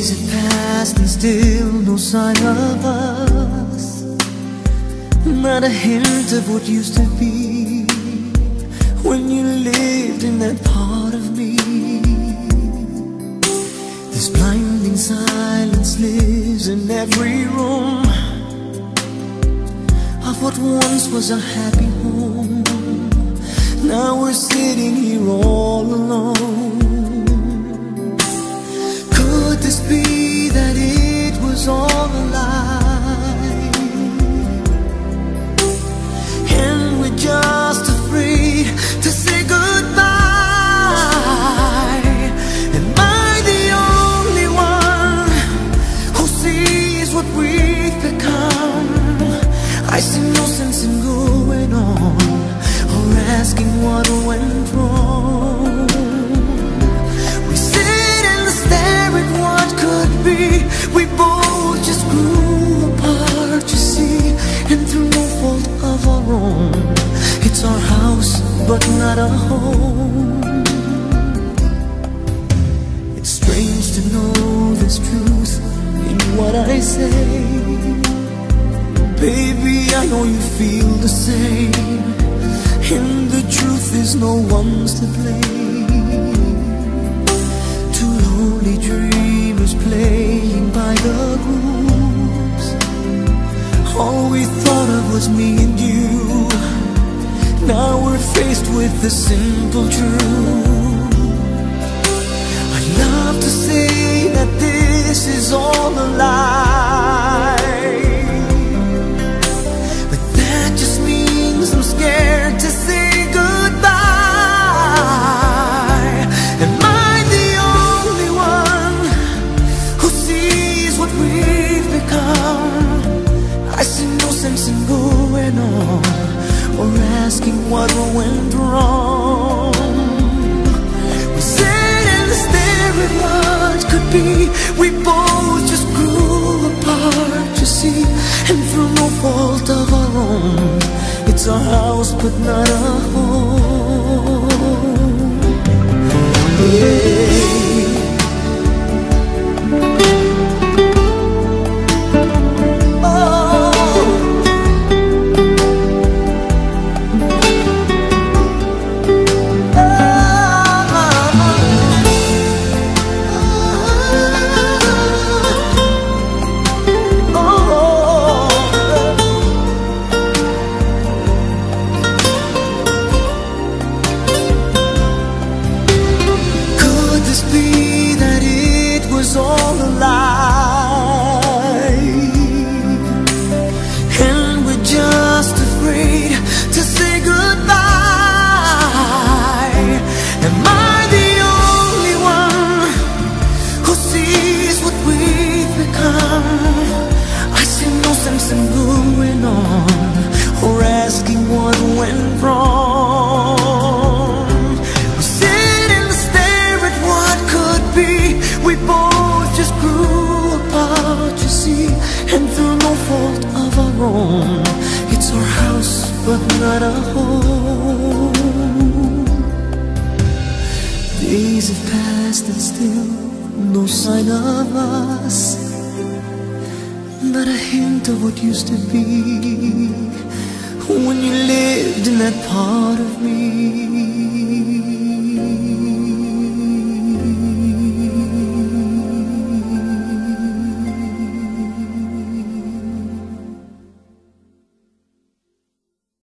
Days have passed and still no sign of us. Not a hint of what used to be when you lived in that part of me. This blinding silence lives in every room of what once was a happy home. Now we're sitting here all alone. Could this be that it was all a lie, and we're just afraid to say goodbye? Am I the only one who sees what we've become? I see no sense in going on or asking what went wrong. We sit and stare at what could be. We both just grew apart, you see, and through no fault of our own. It's our house, but not a home. It's strange to know there's truth in what I say. Baby, I know you feel the same, and the truth is no one's to blame. Two lonely dreamers playing by the rules. All we thought of was me and you. Now we're faced with the simple truth. I'd love to say that this is all a lie, I'm scared to say goodbye. Am I the only one who sees what we've become? I see no sense in going on or asking what went wrong. We sit and stare at what could be. We both just grew apart, you see, and through no fault of our own. It's a house, but not a home. Yeah. All a lie, and we're just afraid to say goodbye. Am I the only one who sees what we've become? I see no sense in going on or asking what went wrong. We sit and stare at what could be. We both just grew apart, you see, and through no fault of our own. It's our house, but not a home. Days have passed and still no sign of us. Not a hint of what used to be when you lived in that part of me.